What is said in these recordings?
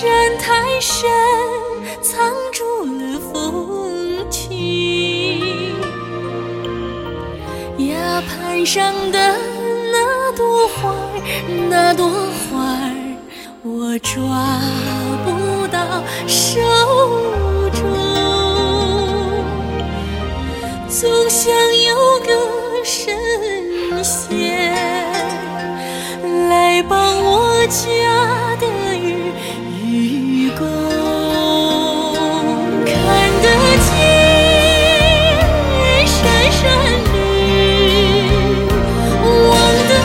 山太深，藏住了风情。崖畔上的那朵花，那朵花我抓不到手中，总想有个神仙来帮我家的愚公，看得见山山绿，望得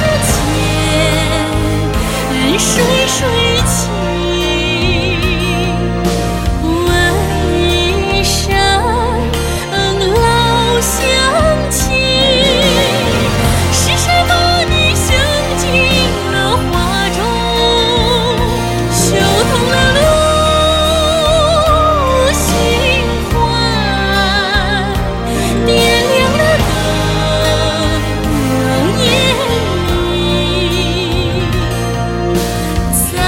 见水水清。问山老乡亲，是谁把你想进了画中，修通了路心怀，点亮了灯夜里，再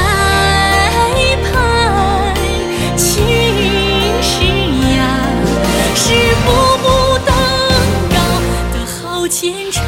盼青石呀，是步步登高的好前程。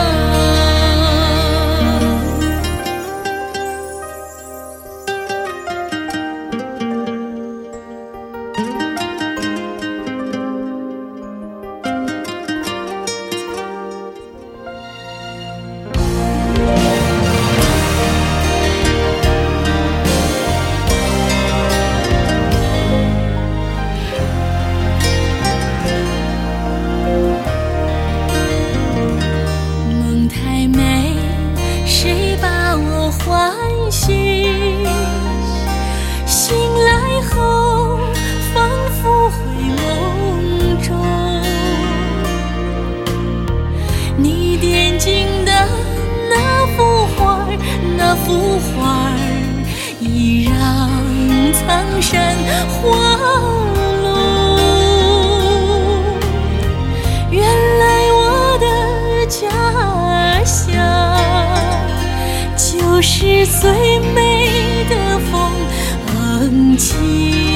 梦太美，谁把我唤醒？醒来后，仿佛回梦中。你点睛的那幅画，那幅画已让苍山花落。原来我的家乡就是最美的风景。